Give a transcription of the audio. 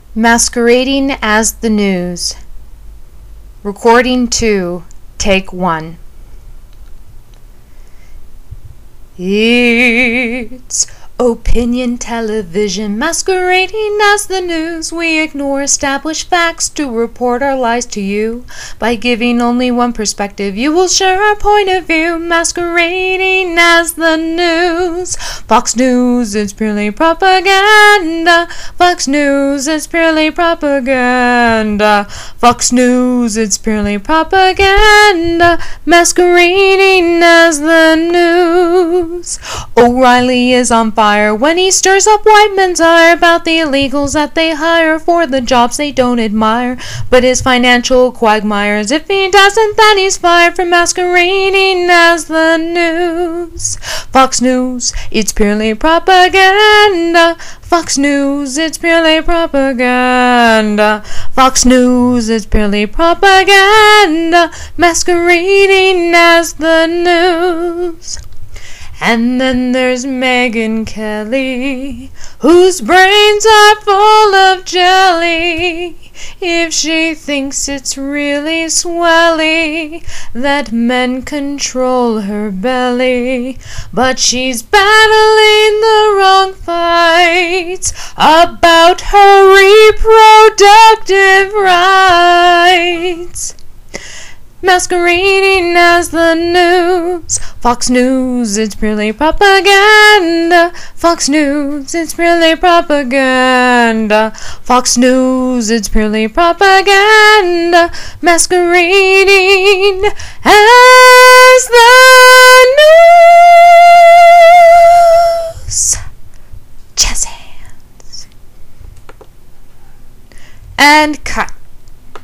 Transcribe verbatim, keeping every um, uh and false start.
Masquerading as the news. Recording two, take one. It's opinion television, masquerading as the news. We ignore established facts to report our lies to you. By giving only one perspective, you will share our point of view. Masquerading as the news. Fox News, it's purely propaganda. Fox News, it's purely propaganda. Fox News, it's purely propaganda. Masquerading as the news. O'Reilly is on fire when he stirs up white men's ire about the illegals that they hire for the jobs they don't admire, but his financial quagmires. If he doesn't, then he's fired for masquerading as the news. Fox News, it's purely propaganda. Fox News, it's purely propaganda. Fox News, it's purely propaganda, masquerading as the news. And then there's Megyn Kelly, whose brains are full of jelly. If she thinks it's really swelly that men control her belly, but she's battling the wrong fights about her reproductive rights. Masquerading as the news. Fox News, it's purely propaganda. Fox News, it's purely propaganda. Fox News, it's purely propaganda. Masquerading as the news. Jazz hands. And cut.